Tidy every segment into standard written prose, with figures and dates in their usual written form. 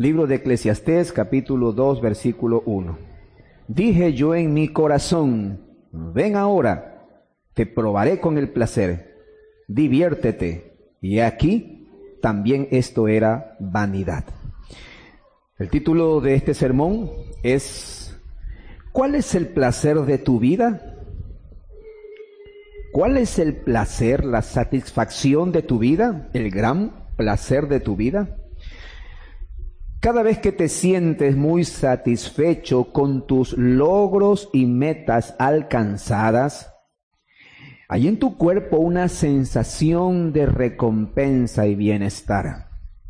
Libro de Eclesiastés, capítulo 2, versículo 1. Dije yo en mi corazón, ven ahora, te probaré con el placer, diviértete. Y aquí también esto era vanidad. El título de este sermón es, ¿cuál es el placer de tu vida? ¿Cuál es el placer, la satisfacción de tu vida, el gran placer de tu vida? Cada vez que te sientes muy satisfecho con tus logros y metas alcanzadas, hay en tu cuerpo una sensación de recompensa y bienestar.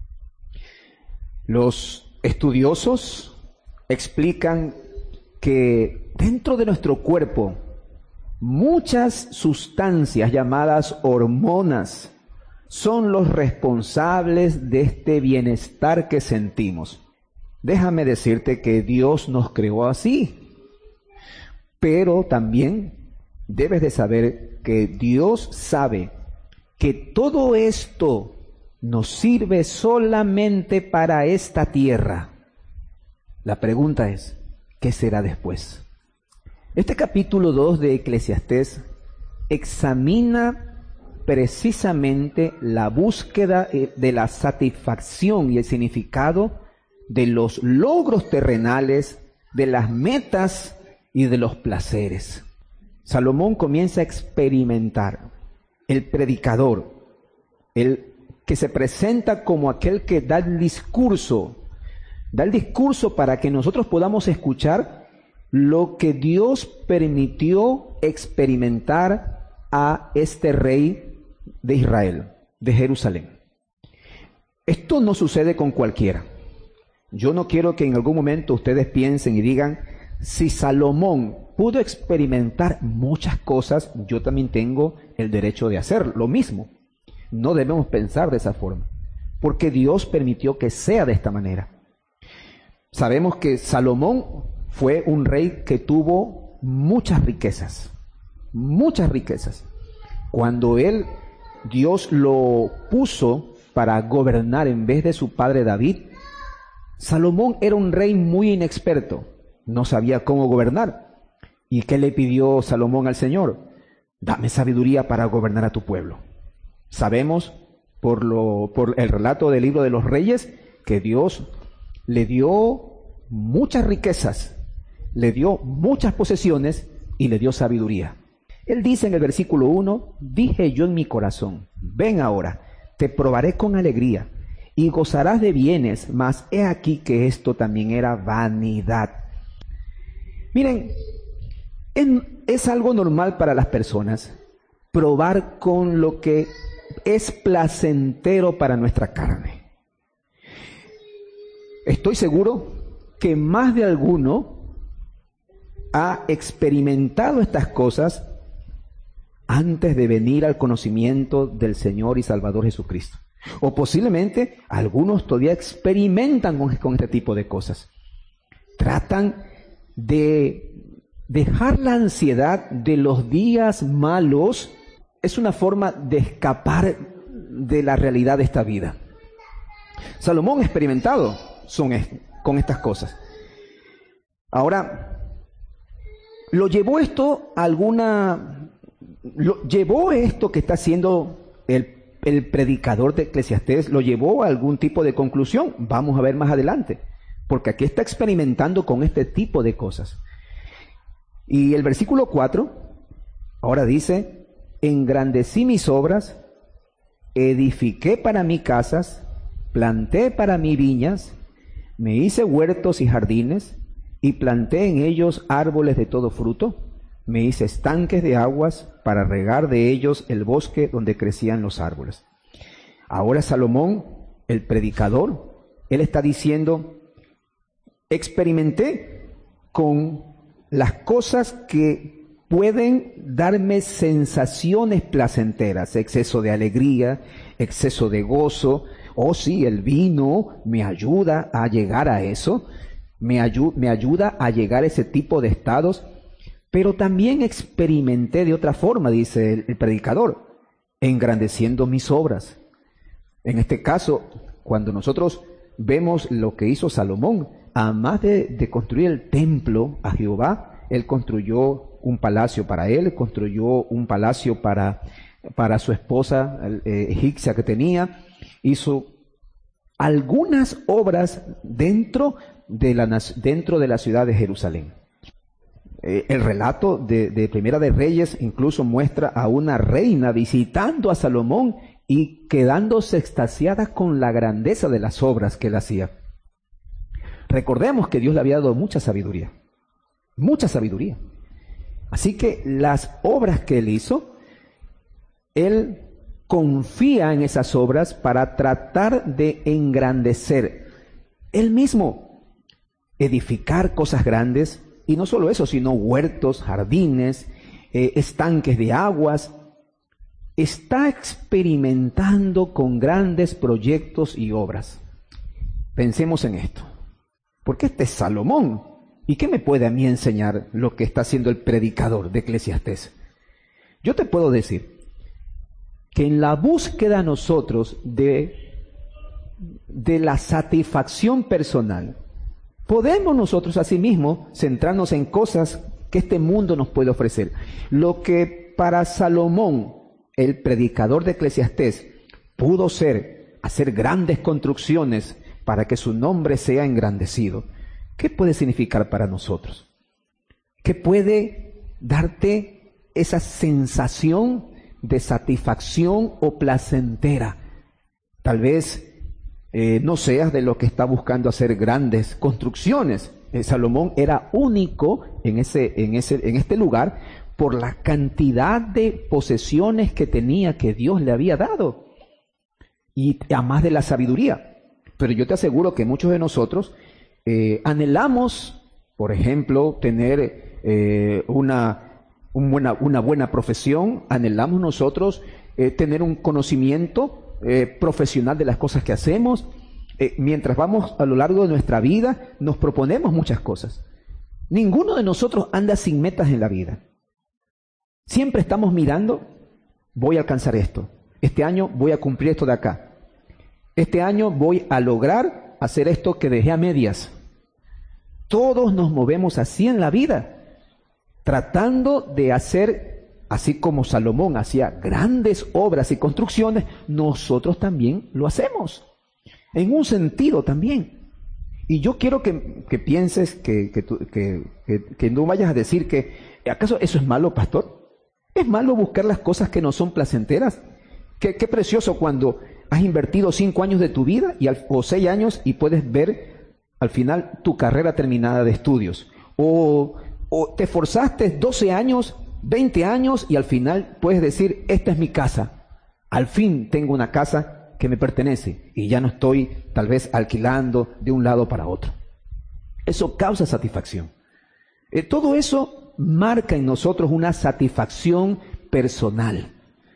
Los estudiosos explican que dentro de nuestro cuerpo muchas sustancias llamadas hormonas son los responsables de este bienestar que sentimos. Déjame decirte que Dios nos creó así, pero también debes de saber que Dios sabe que todo esto nos sirve solamente para esta tierra. La pregunta es, ¿qué será después? Este capítulo 2 de Eclesiastés examina precisamente la búsqueda de la satisfacción y el significado de los logros terrenales, de las metas y de los placeres. Salomón comienza a experimentar. El predicador, el que se presenta como aquel que da el discurso para que nosotros podamos escuchar lo que Dios permitió experimentar a este rey de Israel, de Jerusalén. Esto no sucede con cualquiera. Yo no quiero que en algún momento ustedes piensen y digan, si Salomón pudo experimentar muchas cosas, yo también tengo el derecho de hacer lo mismo. No debemos pensar de esa forma, porque Dios permitió que sea de esta manera. Sabemos que Salomón fue un rey que tuvo muchas riquezas, muchas riquezas. Cuando Dios lo puso para gobernar en vez de su padre David, Salomón era un rey muy inexperto, no sabía cómo gobernar. ¿Y qué le pidió Salomón al Señor? Dame sabiduría para gobernar a tu pueblo. Sabemos por el relato del libro de los Reyes que Dios le dio muchas riquezas, le dio muchas posesiones y le dio sabiduría. Él dice en el versículo 1, dije yo en mi corazón, ven ahora, te probaré con alegría y gozarás de bienes, mas he aquí que esto también era vanidad. Miren, es algo normal para las personas probar con lo que es placentero para nuestra carne. Estoy seguro que más de alguno ha experimentado estas cosas antes de venir al conocimiento del Señor y Salvador Jesucristo. O posiblemente algunos todavía experimentan con este tipo de cosas. Tratan de dejar la ansiedad de los días malos. Es una forma de escapar de la realidad de esta vida. Salomón ha experimentado con estas cosas. Ahora, llevó esto que está haciendo el predicador de Eclesiastés, lo llevó a algún tipo de conclusión. Vamos a ver más adelante, porque aquí está experimentando con este tipo de cosas. Y el versículo 4 ahora dice, engrandecí mis obras, edifiqué para mí casas, planté para mí viñas, me hice huertos y jardines, y planté en ellos árboles de todo fruto, me hice estanques de aguas para regar de ellos el bosque donde crecían los árboles. Ahora Salomón, el predicador, él está diciendo, experimenté con las cosas que pueden darme sensaciones placenteras, exceso de alegría, exceso de gozo. Oh sí, el vino me ayuda a llegar a eso, me ayuda a llegar a ese tipo de estados, pero también experimenté de otra forma, dice el predicador, engrandeciendo mis obras. En este caso, cuando nosotros vemos lo que hizo Salomón. Además de construir el templo a Jehová, él construyó un palacio para él, construyó un palacio para su esposa egipcia que tenía, hizo algunas obras dentro de la ciudad de Jerusalén. El relato de Primera de Reyes incluso muestra a una reina visitando a Salomón y quedándose extasiada con la grandeza de las obras que él hacía. Recordemos que Dios le había dado mucha sabiduría. Mucha sabiduría. Así que las obras que él hizo, él confía en esas obras para tratar de engrandecer él mismo, edificar cosas grandes, y no solo eso, sino huertos, jardines, estanques de aguas. Está experimentando con grandes proyectos y obras. Pensemos en esto. Porque este es Salomón. ¿Y qué me puede a mí enseñar lo que está haciendo el predicador de Eclesiastés? Yo te puedo decir que en la búsqueda nosotros de la satisfacción personal, podemos nosotros asimismo centrarnos en cosas que este mundo nos puede ofrecer. Lo que para Salomón, el predicador de Eclesiastés, pudo ser hacer grandes construcciones para que su nombre sea engrandecido, ¿qué puede significar para nosotros? ¿Qué puede darte esa sensación de satisfacción o placentera? Tal vez no seas de los que está buscando hacer grandes construcciones. Salomón era único en este lugar por la cantidad de posesiones que tenía, que Dios le había dado, y además de la sabiduría. Pero yo te aseguro que muchos de nosotros anhelamos, por ejemplo, tener una buena profesión, anhelamos nosotros tener un conocimiento profesional de las cosas que hacemos. Mientras vamos a lo largo de nuestra vida, nos proponemos muchas cosas. Ninguno de nosotros anda sin metas en la vida. Siempre estamos mirando, voy a alcanzar esto. Este año voy a cumplir esto de acá. Este año voy a lograr hacer esto que dejé a medias. Todos nos movemos así en la vida, tratando de hacer, así como Salomón hacía grandes obras y construcciones, nosotros también lo hacemos, en un sentido también. Y yo quiero que pienses, que no vayas a decir que, ¿acaso eso es malo, pastor? ¿Es malo buscar las cosas que no son placenteras? Qué precioso cuando has invertido 5 años de tu vida o 6 años y puedes ver al final tu carrera terminada de estudios. O te esforzaste 12 años, 20 años y al final puedes decir, esta es mi casa. Al fin tengo una casa que me pertenece y ya no estoy tal vez alquilando de un lado para otro. Eso causa satisfacción. Todo eso marca en nosotros una satisfacción personal.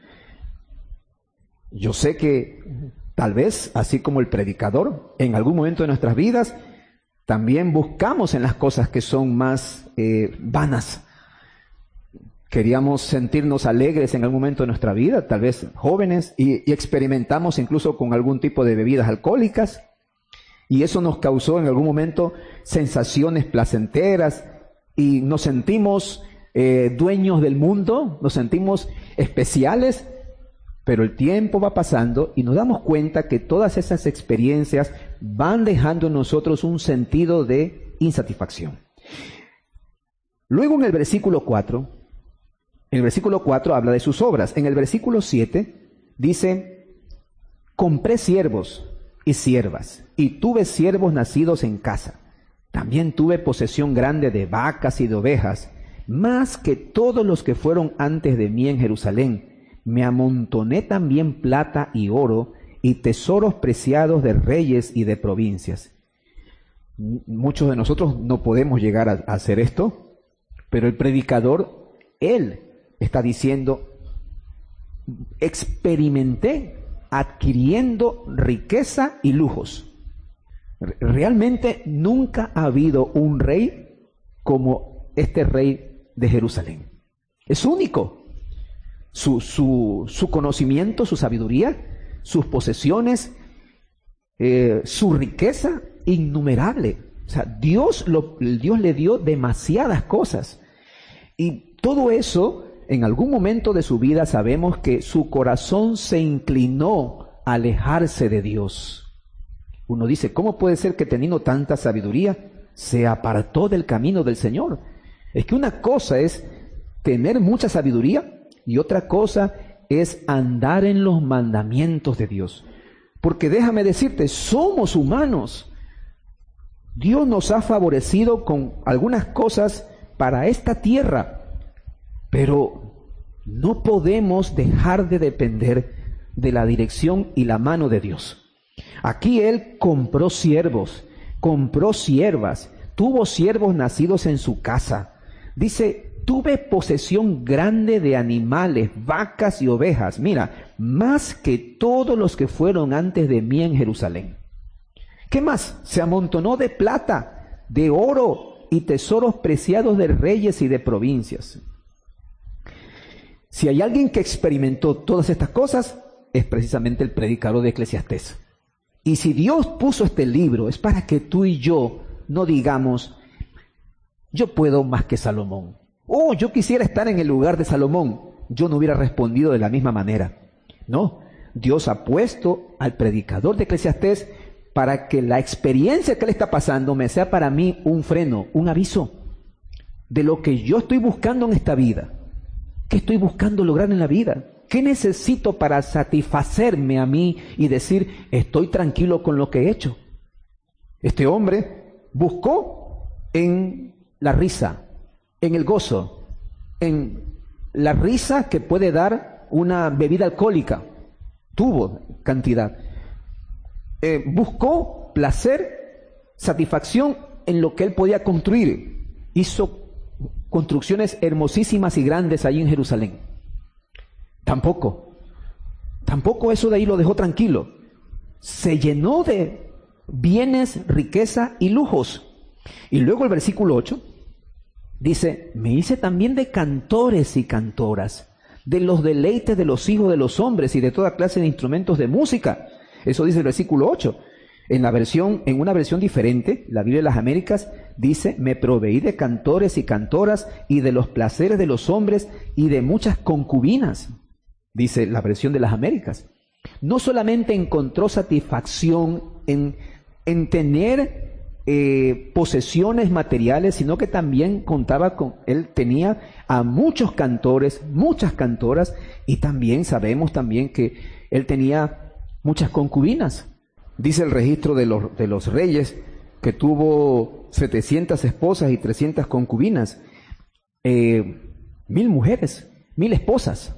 Yo sé que tal vez, así como el predicador, en algún momento de nuestras vidas, también buscamos en las cosas que son más vanas. Queríamos sentirnos alegres en algún momento de nuestra vida, tal vez jóvenes, y experimentamos incluso con algún tipo de bebidas alcohólicas, y eso nos causó en algún momento sensaciones placenteras, y nos sentimos dueños del mundo, nos sentimos especiales. Pero el tiempo va pasando y nos damos cuenta que todas esas experiencias van dejando en nosotros un sentido de insatisfacción. Luego en el versículo 4 habla de sus obras. En el versículo 7 dice, compré siervos y siervas, y tuve siervos nacidos en casa. También tuve posesión grande de vacas y de ovejas, más que todos los que fueron antes de mí en Jerusalén. Me amontoné también plata y oro y tesoros preciados de reyes y de provincias. Muchos de nosotros no podemos llegar a hacer esto, pero el predicador, él está diciendo, experimenté adquiriendo riqueza y lujos. Realmente nunca ha habido un rey como este rey de Jerusalén. Es único. Su conocimiento, su sabiduría, sus posesiones, su riqueza innumerable. O sea, Dios le dio demasiadas cosas. Y todo eso, en algún momento de su vida sabemos que su corazón se inclinó a alejarse de Dios. Uno dice, ¿cómo puede ser que teniendo tanta sabiduría se apartó del camino del Señor? Es que una cosa es tener mucha sabiduría y otra cosa es andar en los mandamientos de Dios. Porque déjame decirte, somos humanos. Dios nos ha favorecido con algunas cosas para esta tierra, pero no podemos dejar de depender de la dirección y la mano de Dios. Aquí Él compró siervos, compró siervas, tuvo siervos nacidos en su casa. Dice, tuve posesión grande de animales, vacas y ovejas. Mira, más que todos los que fueron antes de mí en Jerusalén. ¿Qué más? Se amontonó de plata, de oro y tesoros preciados de reyes y de provincias. Si hay alguien que experimentó todas estas cosas, es precisamente el predicador de Eclesiastés. Y si Dios puso este libro, es para que tú y yo no digamos, yo puedo más que Salomón. Oh, yo quisiera estar en el lugar de Salomón. Yo no hubiera respondido de la misma manera. No, Dios ha puesto al predicador de Eclesiastés para que la experiencia que él está pasando me sea para mí un freno, un aviso de lo que yo estoy buscando en esta vida. ¿Qué estoy buscando lograr en la vida? ¿Qué necesito para satisfacerme a mí y decir, estoy tranquilo con lo que he hecho? Este hombre buscó en la risa, en el gozo, en la risa que puede dar una bebida alcohólica. Tuvo cantidad. Buscó placer, satisfacción en lo que él podía construir. Hizo construcciones hermosísimas y grandes allí en Jerusalén. Tampoco eso de ahí lo dejó tranquilo. Se llenó de bienes, riqueza y lujos. Y luego el versículo 8 dice, me hice también de cantores y cantoras, de los deleites de los hijos de los hombres y de toda clase de instrumentos de música. Eso dice el versículo 8. En una versión diferente, la Biblia de las Américas dice, me proveí de cantores y cantoras y de los placeres de los hombres y de muchas concubinas, dice la versión de las Américas. No solamente encontró satisfacción en tener posesiones materiales, sino que también él tenía a muchos cantores, muchas cantoras, y también sabemos también que él tenía muchas concubinas. Dice el registro de los reyes que tuvo 700 esposas y 300 concubinas, 1000 mujeres, 1000 esposas.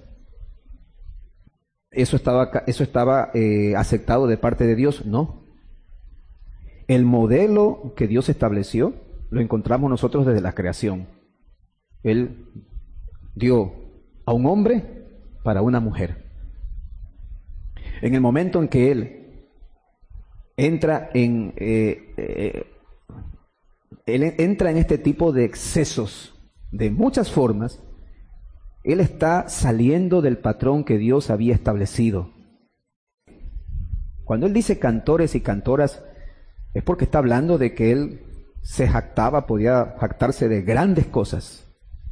¿Eso estaba aceptado de parte de Dios? No. El modelo que Dios estableció lo encontramos nosotros desde la creación. Él dio a un hombre para una mujer. En el momento en que él entra en este tipo de excesos de muchas formas, él está saliendo del patrón que Dios había establecido. Cuando él dice cantores y cantoras, es porque está hablando de que él se jactaba, podía jactarse de grandes cosas.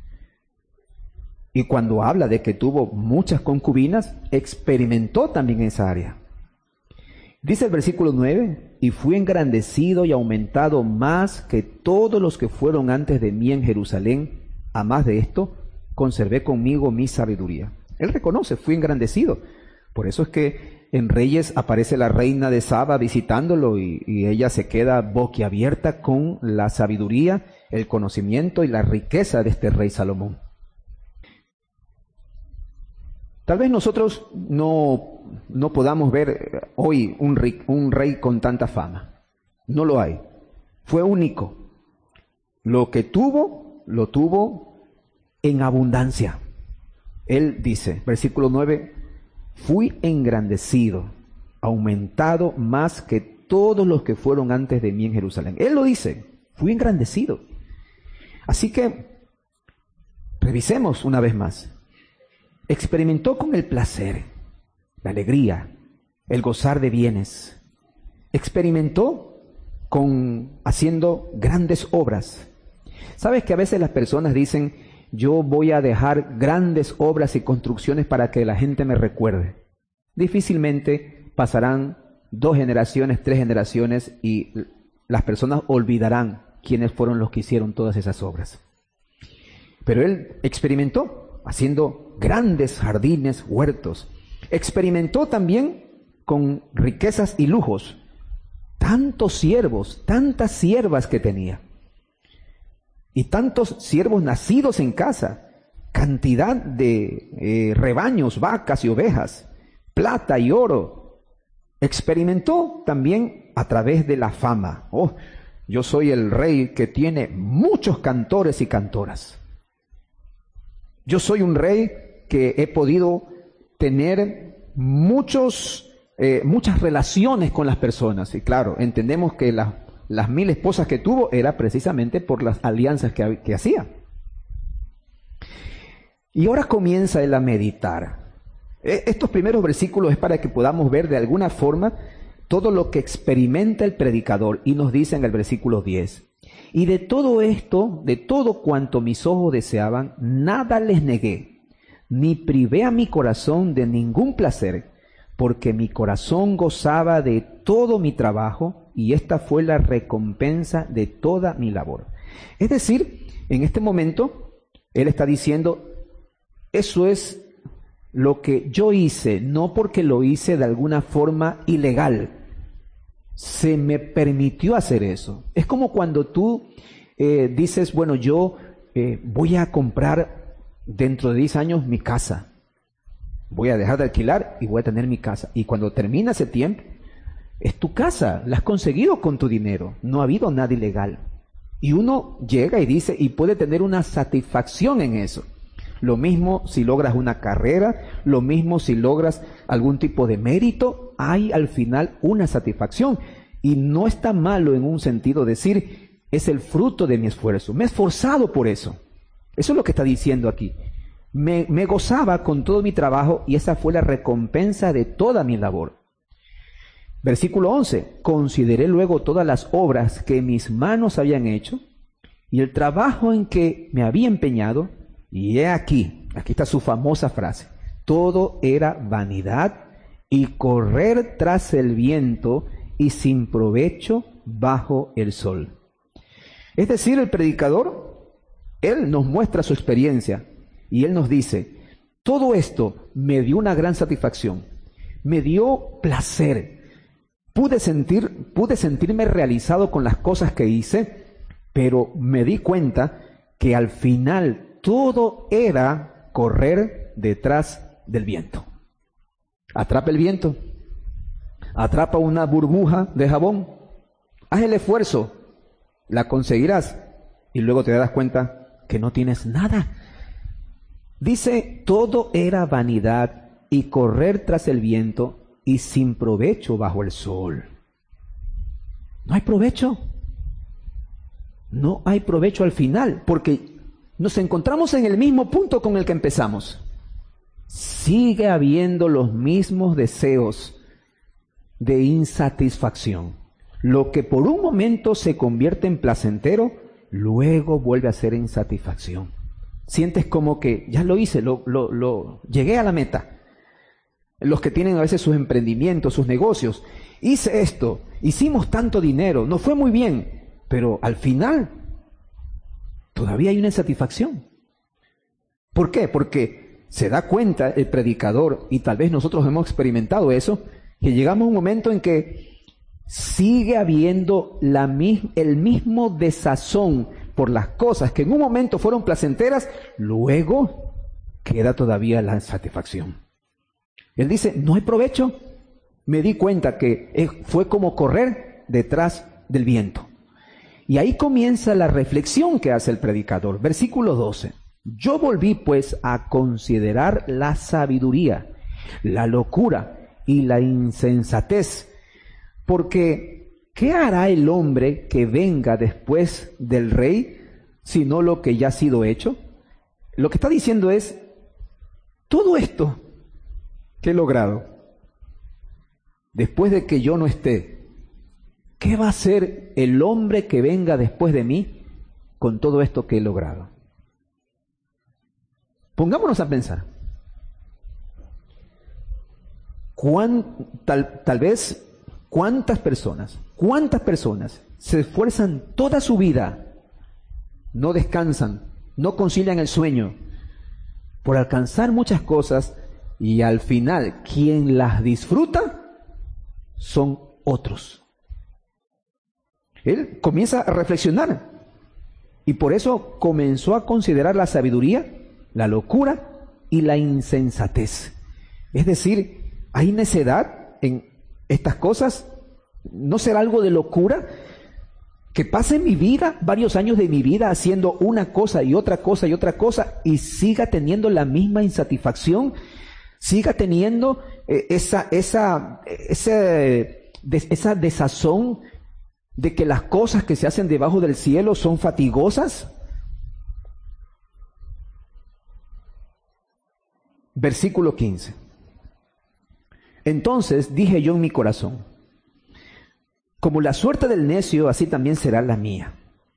Y cuando habla de que tuvo muchas concubinas, experimentó también esa área. Dice el versículo 9, y fui engrandecido y aumentado más que todos los que fueron antes de mí en Jerusalén. A más de esto, conservé conmigo mi sabiduría. Él reconoce, fui engrandecido. Por eso es que en Reyes aparece la reina de Saba visitándolo y ella se queda boquiabierta con la sabiduría, el conocimiento y la riqueza de este rey Salomón. Tal vez nosotros no podamos ver hoy un rey con tanta fama. No lo hay. Fue único. Lo que tuvo, lo tuvo en abundancia. Él dice, versículo 9, fui engrandecido, aumentado más que todos los que fueron antes de mí en Jerusalén. Él lo dice, fui engrandecido. Así que revisemos una vez más. Experimentó con el placer, la alegría, el gozar de bienes, experimentó haciendo grandes obras. ¿Sabes que a veces las personas dicen, yo voy a dejar grandes obras y construcciones para que la gente me recuerde? Difícilmente pasarán 2 generaciones, 3 generaciones y las personas olvidarán quiénes fueron los que hicieron todas esas obras. Pero él experimentó haciendo grandes jardines, huertos. Experimentó también con riquezas y lujos. Tantos siervos, tantas siervas que tenía. Y tantos siervos nacidos en casa. Cantidad de rebaños, vacas y ovejas. Plata y oro. Experimentó también a través de la fama. Oh, yo soy el rey que tiene muchos cantores y cantoras. Yo soy un rey que he podido tener muchas relaciones con las personas. Y claro, entendemos que las 1000 esposas que tuvo era precisamente por las alianzas que hacía. Y ahora comienza él a meditar. Estos primeros versículos es para que podamos ver de alguna forma todo lo que experimenta el predicador. Y nos dice en el versículo 10. Y de todo esto, de todo cuanto mis ojos deseaban, nada les negué, ni privé a mi corazón de ningún placer, porque mi corazón gozaba de todo mi trabajo, y esta fue la recompensa de toda mi labor. Es decir, en este momento, él está diciendo, eso es lo que yo hice, no porque lo hice de alguna forma ilegal. Se me permitió hacer eso. Es como cuando tú dices, bueno, yo voy a comprar dentro de 10 años mi casa. Voy a dejar de alquilar y voy a tener mi casa. Y cuando termina ese tiempo, es tu casa. La has conseguido con tu dinero. No ha habido nada ilegal. Y uno llega y dice, y puede tener una satisfacción en eso. Lo mismo si logras una carrera, lo mismo si logras algún tipo de mérito, hay al final una satisfacción. Y no está malo en un sentido decir, es el fruto de mi esfuerzo. Me he esforzado por eso. Eso es lo que está diciendo aquí. Me gozaba con todo mi trabajo y esa fue la recompensa de toda mi labor. Versículo 11. Consideré luego todas las obras que mis manos habían hecho y el trabajo en que me había empeñado. Y he aquí está su famosa frase, todo era vanidad y correr tras el viento y sin provecho bajo el sol. Es decir, el predicador, él nos muestra su experiencia y él nos dice, todo esto me dio una gran satisfacción, me dio placer, pude sentirme realizado con las cosas que hice, pero me di cuenta que al final todo era correr detrás del viento. Atrapa el viento, atrapa una burbuja de jabón, haz el esfuerzo, la conseguirás y luego te das cuenta que no tienes nada. Dice, todo era vanidad y correr tras el viento y sin provecho bajo el sol. No hay provecho. No hay provecho al final, porque nos encontramos en el mismo punto con el que empezamos. Sigue habiendo los mismos deseos de insatisfacción. Lo que por un momento se convierte en placentero, luego vuelve a ser insatisfacción. Sientes como que ya lo hice, llegué a la meta. Los que tienen a veces sus emprendimientos, sus negocios, hice esto, hicimos tanto dinero, nos fue muy bien, pero al final todavía hay una insatisfacción. ¿Por qué? Porque se da cuenta el predicador, y tal vez nosotros hemos experimentado eso, que llegamos a un momento en que sigue habiendo el mismo desazón por las cosas que en un momento fueron placenteras, luego queda todavía la insatisfacción. Él dice, no hay provecho. Me di cuenta que fue como correr detrás del viento. Y ahí comienza la reflexión que hace el predicador. Versículo 12. Yo volví pues a considerar la sabiduría, la locura y la insensatez, porque ¿qué hará el hombre que venga después del rey, sino lo que ya ha sido hecho? Lo que está diciendo es, todo esto que he logrado, después de que yo no esté, ¿qué va a hacer el hombre que venga después de mí con todo esto que he logrado? Pongámonos a pensar. Tal vez, ¿cuántas personas se esfuerzan toda su vida, no descansan, no concilian el sueño por alcanzar muchas cosas, y al final quien las disfruta son otros? Él comienza a reflexionar y por eso comenzó a considerar la sabiduría, la locura y la insensatez. Es decir, ¿hay necedad en estas cosas? ¿No será algo de locura? Que pase mi vida, varios años de mi vida haciendo una cosa y otra cosa y otra cosa, y siga teniendo la misma insatisfacción, siga teniendo esa desazón de que las cosas que se hacen debajo del cielo son fatigosas. Versículo 15. Entonces dije yo en mi corazón: como la suerte del necio, así también será la mía.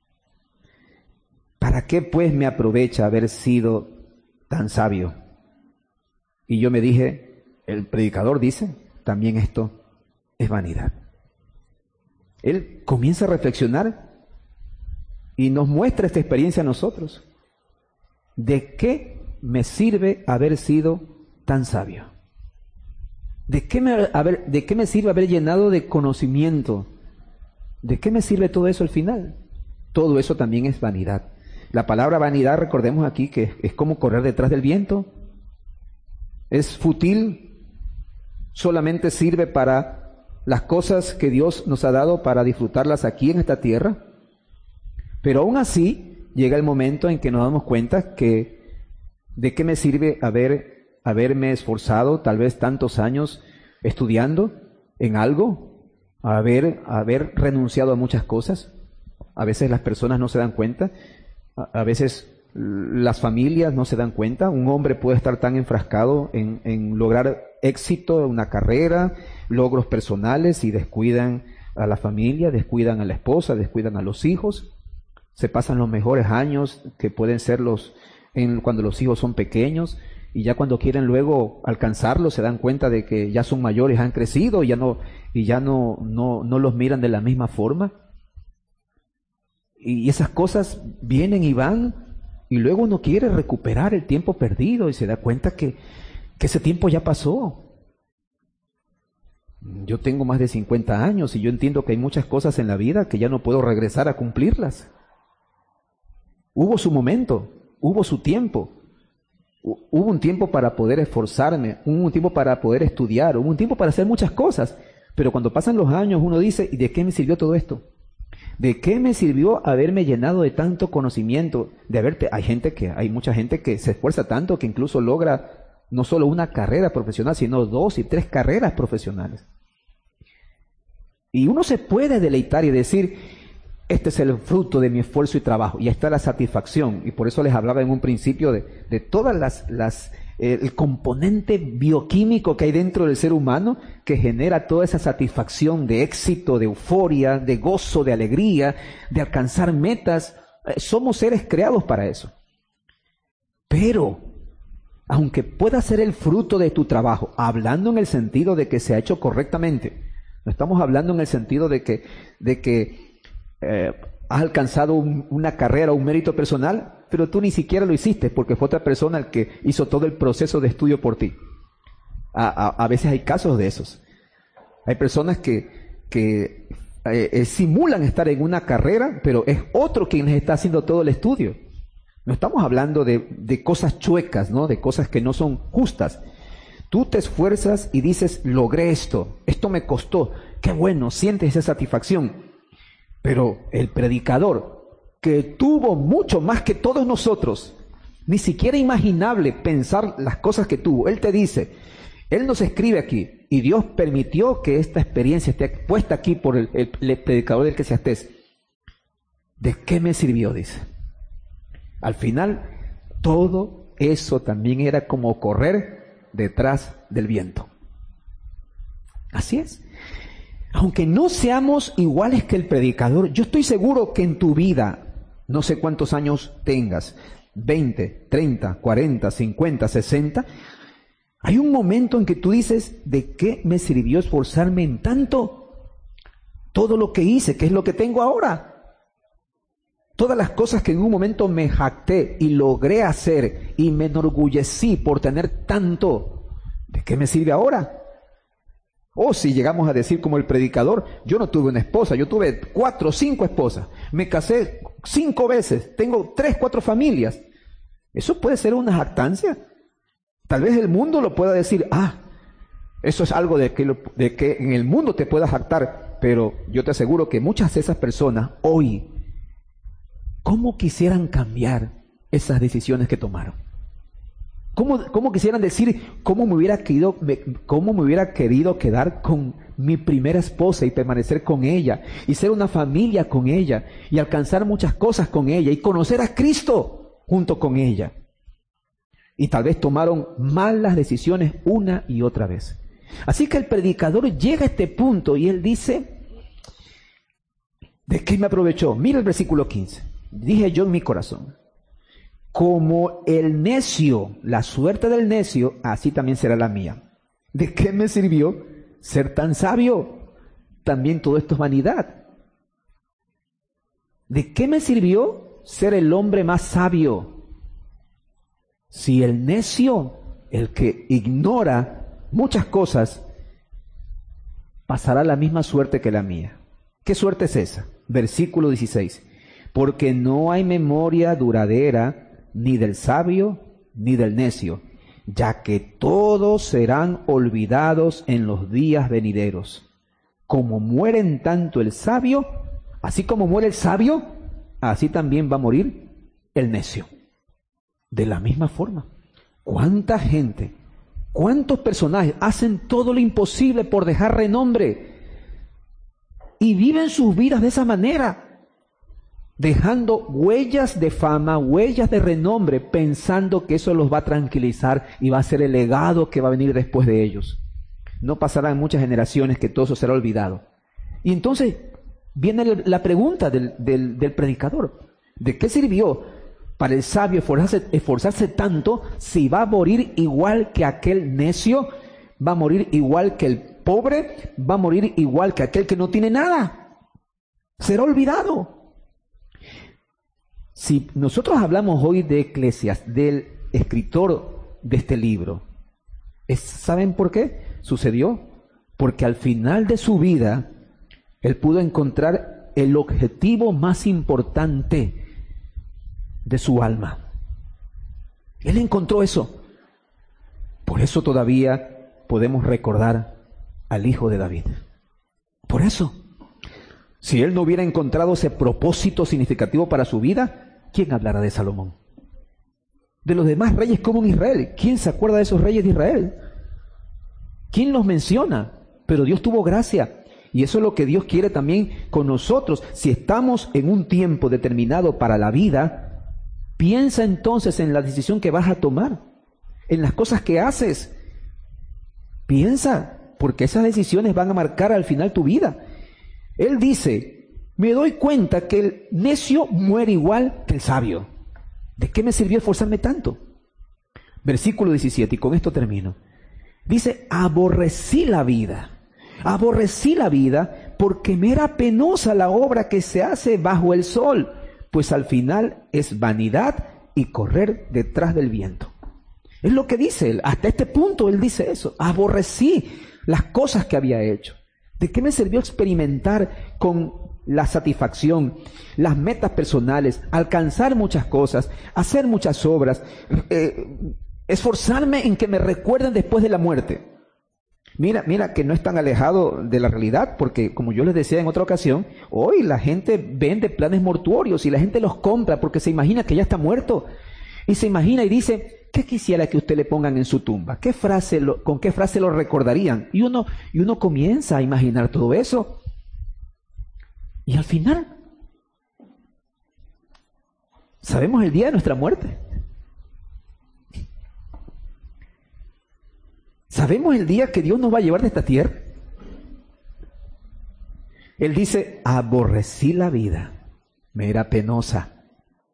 ¿Para qué pues me aprovecha haber sido tan sabio? Y yo me dije, el predicador dice, también esto es vanidad. Él comienza a reflexionar y nos muestra esta experiencia a nosotros. ¿De qué me sirve haber sido tan sabio? ¿De qué me sirve haber llenado de conocimiento? ¿De qué me sirve todo eso al final? Todo eso también es vanidad. La palabra vanidad, recordemos aquí que es como correr detrás del viento. Es fútil, solamente sirve para las cosas que Dios nos ha dado para disfrutarlas aquí en esta tierra. Pero aún así llega el momento en que nos damos cuenta que ¿de qué me sirve haberme esforzado tal vez tantos años estudiando en algo? Haber renunciado a muchas cosas. A veces las personas no se dan cuenta, a veces las familias no se dan cuenta. Un hombre puede estar tan enfrascado en lograr éxito en una carrera, logros personales, y descuidan a la familia, descuidan a la esposa, descuidan a los hijos. Se pasan los mejores años, que pueden ser cuando los hijos son pequeños, y ya cuando quieren luego alcanzarlos se dan cuenta de que ya son mayores, han crecido, y ya no los miran de la misma forma. Y esas cosas vienen y van, y luego uno quiere recuperar el tiempo perdido y se da cuenta que ese tiempo ya pasó. Yo tengo más de 50 años y yo entiendo que hay muchas cosas en la vida que ya no puedo regresar a cumplirlas. Hubo su momento, hubo su tiempo. Hubo un tiempo para poder esforzarme, hubo un tiempo para poder estudiar, hubo un tiempo para hacer muchas cosas. Pero cuando pasan los años uno dice, ¿y de qué me sirvió todo esto? ¿De qué me sirvió haberme llenado de tanto conocimiento? Hay mucha gente que se esfuerza tanto que incluso logra no solo una carrera profesional, sino 2 y 3 carreras profesionales. Y uno se puede deleitar y decir, este es el fruto de mi esfuerzo y trabajo, y ahí está la satisfacción. Y por eso les hablaba en un principio de todas el componente bioquímico que hay dentro del ser humano que genera toda esa satisfacción de éxito, de euforia, de gozo, de alegría, de alcanzar metas. Somos seres creados para eso. Pero, aunque pueda ser el fruto de tu trabajo, hablando en el sentido de que se ha hecho correctamente, no estamos hablando en el sentido de que has alcanzado una carrera, un mérito personal, pero tú ni siquiera lo hiciste porque fue otra persona el que hizo todo el proceso de estudio por ti. A veces hay casos de esos. Hay personas que simulan estar en una carrera, pero es otro quien les está haciendo todo el estudio. No estamos hablando de cosas chuecas, ¿no? De cosas que no son justas. Tú te esfuerzas y dices, logré esto me costó, qué bueno, sientes esa satisfacción. Pero el predicador, que tuvo mucho más que todos nosotros, ni siquiera imaginable pensar las cosas que tuvo, él te dice, él nos escribe aquí, y Dios permitió que esta experiencia esté puesta aquí por el predicador del que se estés. ¿De qué me sirvió? Dice. Al final, todo eso también era como correr detrás del viento. Así es. Aunque no seamos iguales que el predicador, yo estoy seguro que en tu vida, no sé cuántos años tengas, 20, 30, 40, 50, 60, hay un momento en que tú dices, ¿de qué me sirvió esforzarme en tanto? Todo lo que hice, ¿qué es lo que tengo ahora? Todas las cosas que en un momento me jacté y logré hacer y me enorgullecí por tener tanto, ¿de qué me sirve ahora? O si llegamos a decir como el predicador, yo no tuve una esposa, yo tuve 4 o 5 esposas, me casé 5 veces, tengo 3, 4 familias. ¿Eso puede ser una jactancia? Tal vez el mundo lo pueda decir, eso es algo de que en el mundo te puedas jactar, pero yo te aseguro que muchas de esas personas hoy, ¿cómo quisieran cambiar esas decisiones que tomaron? ¿Cómo quisieran decir cómo me hubiera querido quedar con mi primera esposa y permanecer con ella y ser una familia con ella y alcanzar muchas cosas con ella y conocer a Cristo junto con ella? Y tal vez tomaron malas decisiones una y otra vez. Así que el predicador llega a este punto y él dice, ¿de qué me aprovechó? Mira el versículo 15. Dije yo en mi corazón, como el necio, la suerte del necio, así también será la mía. ¿De qué me sirvió ser tan sabio? También todo esto es vanidad. ¿De qué me sirvió ser el hombre más sabio? Si el necio, el que ignora muchas cosas, pasará la misma suerte que la mía. ¿Qué suerte es esa? Versículo 16. Porque no hay memoria duradera ni del sabio ni del necio, ya que todos serán olvidados en los días venideros. Como mueren tanto el sabio, así como muere el sabio, así también va a morir el necio. De la misma forma, ¿cuánta gente, cuántos personajes hacen todo lo imposible por dejar renombre y viven sus vidas de esa manera? Dejando huellas de fama, huellas de renombre, pensando que eso los va a tranquilizar y va a ser el legado que va a venir después de ellos. No pasarán muchas generaciones que todo eso será olvidado. Y entonces viene la pregunta del predicador. ¿De qué sirvió para el sabio esforzarse tanto si va a morir igual que aquel necio? ¿Va a morir igual que el pobre? ¿Va a morir igual que aquel que no tiene nada? Será olvidado. Si nosotros hablamos hoy de Eclesiastés, del escritor de este libro, ¿saben por qué sucedió? Porque al final de su vida, él pudo encontrar el objetivo más importante de su alma. Él encontró eso. Por eso todavía podemos recordar al hijo de David. Por eso. Si él no hubiera encontrado ese propósito significativo para su vida, ¿quién hablará de Salomón? De los demás reyes como en Israel, ¿quién se acuerda de esos reyes de Israel? ¿Quién los menciona? Pero Dios tuvo gracia. Y eso es lo que Dios quiere también con nosotros. Si estamos en un tiempo determinado para la vida, piensa entonces en la decisión que vas a tomar, en las cosas que haces. Piensa, porque esas decisiones van a marcar al final tu vida. Él dice, me doy cuenta que el necio muere igual que el sabio. ¿De qué me sirvió esforzarme tanto? Versículo 17, y con esto termino. Dice, aborrecí la vida porque me era penosa la obra que se hace bajo el sol, pues al final es vanidad y correr detrás del viento. Es lo que dice él, hasta este punto él dice eso, aborrecí las cosas que había hecho. ¿De qué me sirvió experimentar con la satisfacción, las metas personales, alcanzar muchas cosas, hacer muchas obras, esforzarme en que me recuerden después de la muerte? Mira que no es tan alejado de la realidad, porque como yo les decía en otra ocasión, hoy la gente vende planes mortuorios y la gente los compra porque se imagina que ya está muerto. Y se imagina y dice, ¿qué quisiera que usted le pongan en su tumba? ¿Con qué frase lo recordarían? Y uno comienza a imaginar todo eso. Y al final, ¿sabemos el día de nuestra muerte? ¿Sabemos el día que Dios nos va a llevar de esta tierra? Él dice, aborrecí la vida, me era penosa.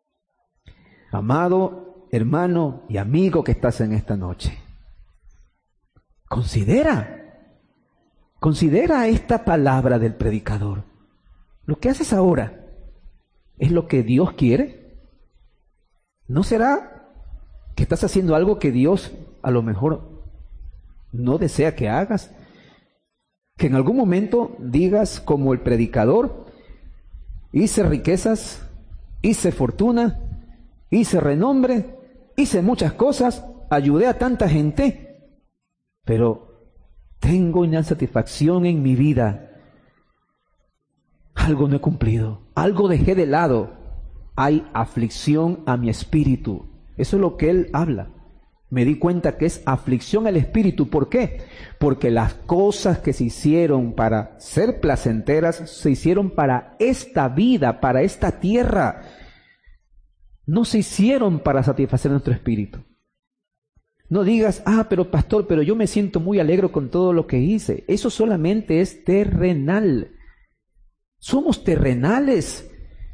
Amado hermano y amigo que estás en esta noche, considera esta palabra del predicador. Lo que haces ahora, ¿es lo que Dios quiere? ¿No será que estás haciendo algo que Dios a lo mejor no desea que hagas? Que en algún momento digas como el predicador, hice riquezas, hice fortuna, hice renombre, hice muchas cosas, ayudé a tanta gente, pero tengo insatisfacción en mi vida. Algo no he cumplido, algo dejé de lado. Hay aflicción a mi espíritu. Eso es lo que él habla. Me di cuenta que es aflicción al espíritu. ¿Por qué? Porque las cosas que se hicieron para ser placenteras, se hicieron para esta vida, para esta tierra. No se hicieron para satisfacer nuestro espíritu. No digas, pero pastor, pero yo me siento muy alegre con todo lo que hice. Eso solamente es terrenal. Somos terrenales.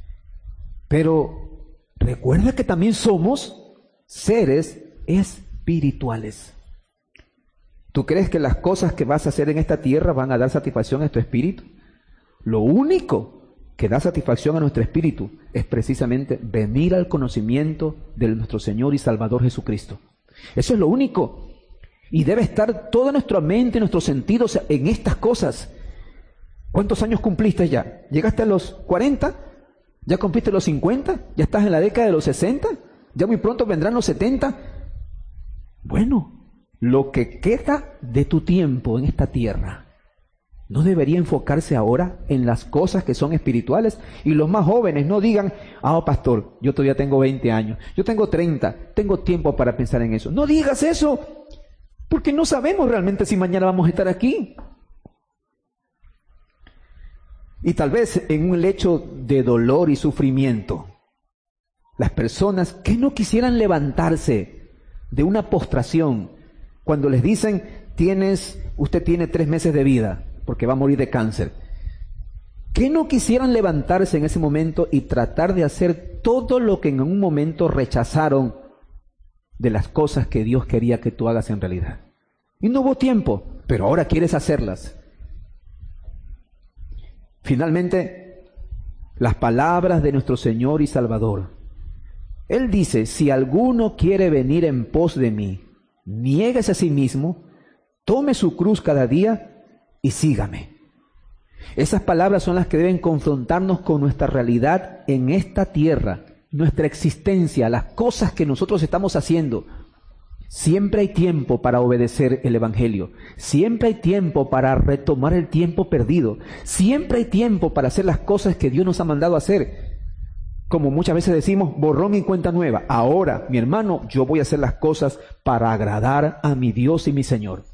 Pero recuerda que también somos seres espirituales. ¿Tú crees que las cosas que vas a hacer en esta tierra van a dar satisfacción a tu espíritu? Lo único que da satisfacción a nuestro espíritu es precisamente venir al conocimiento de nuestro Señor y Salvador Jesucristo. Eso es lo único. Y debe estar toda nuestra mente, nuestros sentidos en estas cosas. ¿Cuántos años cumpliste ya? ¿Llegaste a los 40? ¿Ya cumpliste los 50? ¿Ya estás en la década de los 60? ¿Ya muy pronto vendrán los 70? Bueno, lo que queda de tu tiempo en esta tierra no debería enfocarse ahora en las cosas que son espirituales. Y los más jóvenes no digan, pastor, yo todavía tengo 20 años, yo tengo 30, tengo tiempo para pensar en eso. No digas eso, porque no sabemos realmente si mañana vamos a estar aquí. Y tal vez en un lecho de dolor y sufrimiento, las personas que no quisieran levantarse de una postración, cuando les dicen, usted tiene 3 meses de vida, porque va a morir de cáncer, que no quisieran levantarse en ese momento y tratar de hacer todo lo que en un momento rechazaron de las cosas que Dios quería que tú hagas en realidad. Y no hubo tiempo, pero ahora quieres hacerlas. Finalmente, las palabras de nuestro Señor y Salvador. Él dice, si alguno quiere venir en pos de mí, niéguese a sí mismo, tome su cruz cada día y sígame. Esas palabras son las que deben confrontarnos con nuestra realidad en esta tierra, nuestra existencia, las cosas que nosotros estamos haciendo. Siempre hay tiempo para obedecer el Evangelio. Siempre hay tiempo para retomar el tiempo perdido. Siempre hay tiempo para hacer las cosas que Dios nos ha mandado a hacer. Como muchas veces decimos, borrón y cuenta nueva. Ahora, mi hermano, yo voy a hacer las cosas para agradar a mi Dios y mi Señor.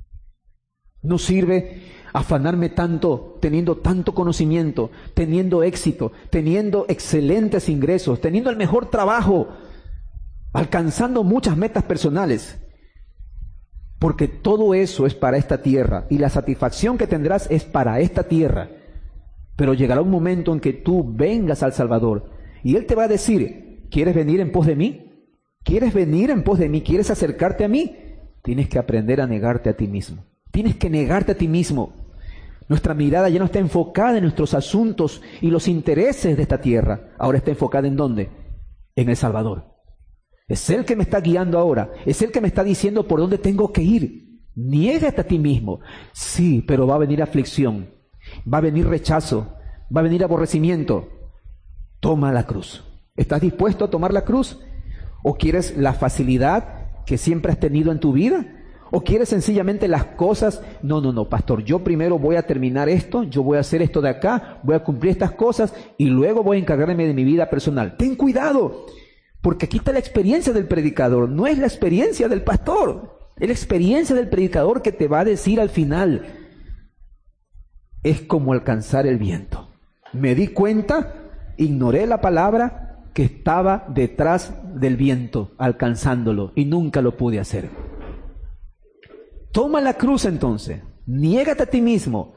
No sirve afanarme tanto, teniendo tanto conocimiento, teniendo éxito, teniendo excelentes ingresos, teniendo el mejor trabajo, alcanzando muchas metas personales, porque todo eso es para esta tierra y la satisfacción que tendrás es para esta tierra. Pero llegará un momento en que tú vengas al Salvador y Él te va a decir, ¿quieres venir en pos de mí? ¿Quieres venir en pos de mí? ¿Quieres acercarte a mí? Tienes que aprender a negarte a ti mismo. Tienes que negarte a ti mismo. Nuestra mirada ya no está enfocada en nuestros asuntos y los intereses de esta tierra. Ahora está enfocada ¿en dónde? En el Salvador. Es Él que me está guiando ahora. Es Él que me está diciendo por dónde tengo que ir. Niégate a ti mismo. Sí, pero va a venir aflicción. Va a venir rechazo. Va a venir aborrecimiento. Toma la cruz. ¿Estás dispuesto a tomar la cruz? ¿O quieres la facilidad que siempre has tenido en tu vida? ¿O quieres sencillamente las cosas? No, pastor, yo primero voy a terminar esto, yo voy a hacer esto de acá, voy a cumplir estas cosas y luego voy a encargarme de mi vida personal. Ten cuidado, porque aquí está la experiencia del predicador, no es la experiencia del pastor, es la experiencia del predicador que te va a decir al final. Es como alcanzar el viento. Me di cuenta, ignoré la palabra que estaba detrás del viento, alcanzándolo, y nunca lo pude hacer. Toma la cruz entonces, niégate a ti mismo,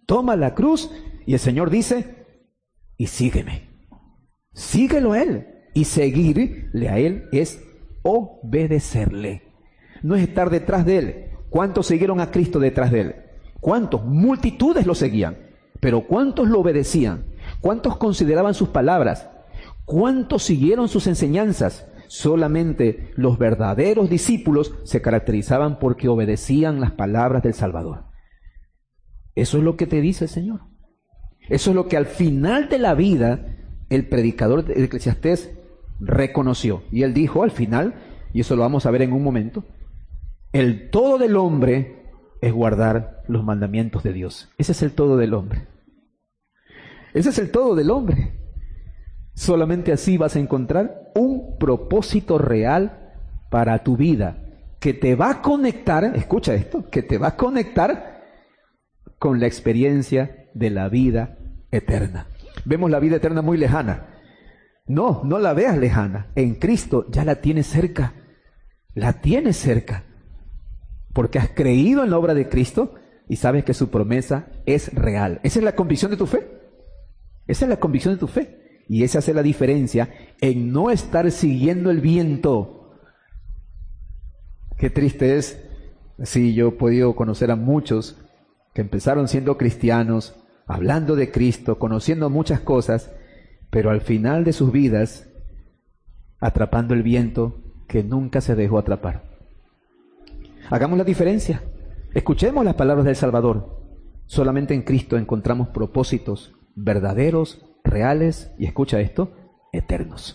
Toma la cruz y el Señor dice, y sígueme. Síguelo a Él. Y seguirle a Él es obedecerle. No es estar detrás de Él. ¿Cuántos siguieron a Cristo detrás de Él? ¿Cuántos? Multitudes lo seguían. Pero ¿cuántos lo obedecían? ¿Cuántos consideraban sus palabras? ¿Cuántos siguieron sus enseñanzas? Solamente los verdaderos discípulos se caracterizaban porque obedecían las palabras del Salvador. Eso es lo que te dice el Señor. Eso es lo que al final de la vida el predicador de Eclesiastés reconoció. Y él dijo al final, y eso lo vamos a ver en un momento, el todo del hombre es guardar los mandamientos de Dios. Ese es el todo del hombre. Ese es el todo del hombre. Solamente así vas a encontrar un propósito real para tu vida, que te va a conectar, escucha esto, que te va a conectar con la experiencia de la vida eterna. Vemos la vida eterna muy lejana. No, no la veas lejana. En Cristo ya la tienes cerca. La tienes cerca. Porque has creído en la obra de Cristo y sabes que su promesa es real. Esa es la convicción de tu fe. Esa es la convicción de tu fe. Y esa hace la diferencia en no estar siguiendo el viento. Qué triste es. Sí, yo he podido conocer a muchos que empezaron siendo cristianos, hablando de Cristo, conociendo muchas cosas, pero al final de sus vidas, atrapando el viento que nunca se dejó atrapar. Hagamos la diferencia. Escuchemos las palabras del Salvador. Solamente en Cristo encontramos propósitos verdaderos, reales, y escucha esto, eternos.